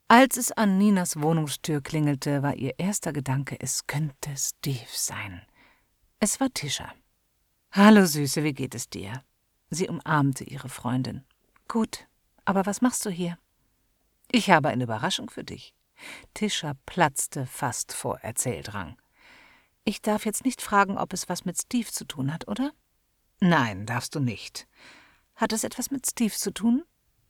Als es an Ninas Wohnungstür klingelte, war ihr erster Gedanke, es könnte Steve sein. Es war Tisha. »Hallo Süße, wie geht es dir?« Sie umarmte ihre Freundin. »Gut, aber was machst du hier?« »Ich habe eine Überraschung für dich.« Tisha platzte fast vor Erzähldrang. »Ich darf jetzt nicht fragen, ob es was mit Steve zu tun hat, oder?« »Nein, darfst du nicht.« »Hat es etwas mit Steve zu tun?«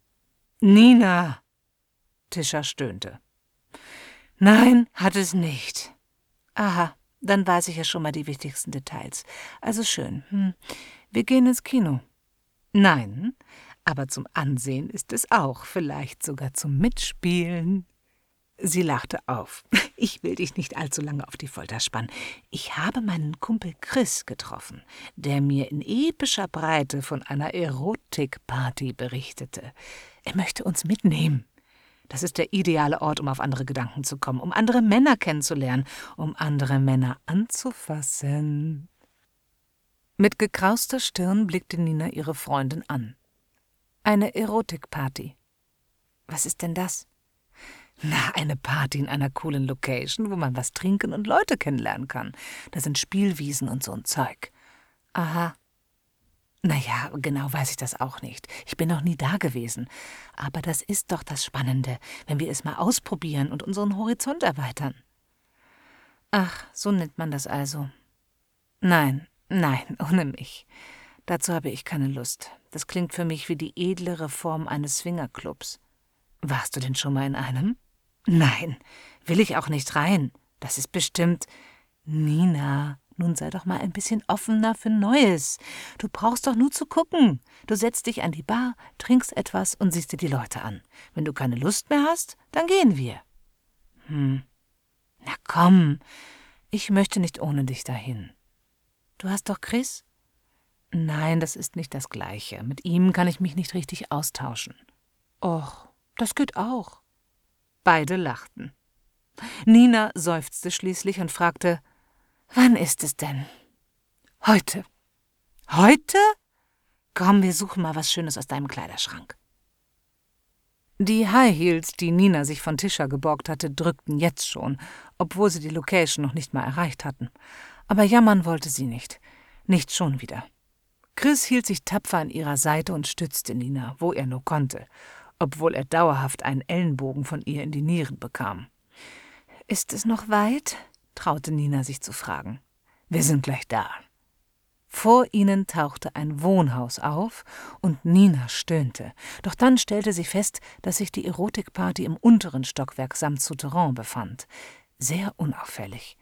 »Nina!« Tisha stöhnte. »Nein, hat es nicht.« »Aha, dann weiß ich ja schon mal die wichtigsten Details. Also schön. Wir gehen ins Kino.« »Nein, aber zum Ansehen ist es auch, vielleicht sogar zum Mitspielen.« Sie lachte auf. »Ich will dich nicht allzu lange auf die Folter spannen. Ich habe meinen Kumpel Chris getroffen, der mir in epischer Breite von einer Erotikparty berichtete. Er möchte uns mitnehmen. Das ist der ideale Ort, um auf andere Gedanken zu kommen, um andere Männer kennenzulernen, um andere Männer anzufassen.« Mit gekrauster Stirn blickte Nina ihre Freundin an. »Eine Erotikparty. Was ist denn das?« »Na, eine Party in einer coolen Location, wo man was trinken und Leute kennenlernen kann. Da sind Spielwiesen und so ein Zeug.« »Aha. Naja, genau weiß ich das auch nicht. Ich bin noch nie da gewesen. Aber das ist doch das Spannende, wenn wir es mal ausprobieren und unseren Horizont erweitern.« »Ach, so nennt man das also.« »Nein, ohne mich. Dazu habe ich keine Lust. Das klingt für mich wie die edlere Form eines Swingerclubs.« »Warst du denn schon mal in einem?« »Nein, will ich auch nicht rein. Das ist bestimmt...« »Nina, nun sei doch mal ein bisschen offener für Neues. Du brauchst doch nur zu gucken. Du setzt dich an die Bar, trinkst etwas und siehst dir die Leute an. Wenn du keine Lust mehr hast, dann gehen wir.« »Na komm, ich möchte nicht ohne dich dahin.« »Du hast doch Chris?« »Nein, das ist nicht das Gleiche. Mit ihm kann ich mich nicht richtig austauschen.« »Och, das geht auch.« Beide lachten. Nina seufzte schließlich und fragte, »Wann ist es denn?« »Heute.« »Heute? Komm, wir suchen mal was Schönes aus deinem Kleiderschrank.« Die High Heels, die Nina sich von Tisha geborgt hatte, drückten jetzt schon, obwohl sie die Location noch nicht mal erreicht hatten. Aber jammern wollte sie nicht. Nicht schon wieder. Chris hielt sich tapfer an ihrer Seite und stützte Nina, wo er nur konnte, obwohl er dauerhaft einen Ellenbogen von ihr in die Nieren bekam. »Ist es noch weit?« traute Nina sich zu fragen. »Wir sind gleich da.« Vor ihnen tauchte ein Wohnhaus auf und Nina stöhnte. Doch dann stellte sie fest, dass sich die Erotikparty im unteren Stockwerk samt Souterrain befand. Sehr unauffällig.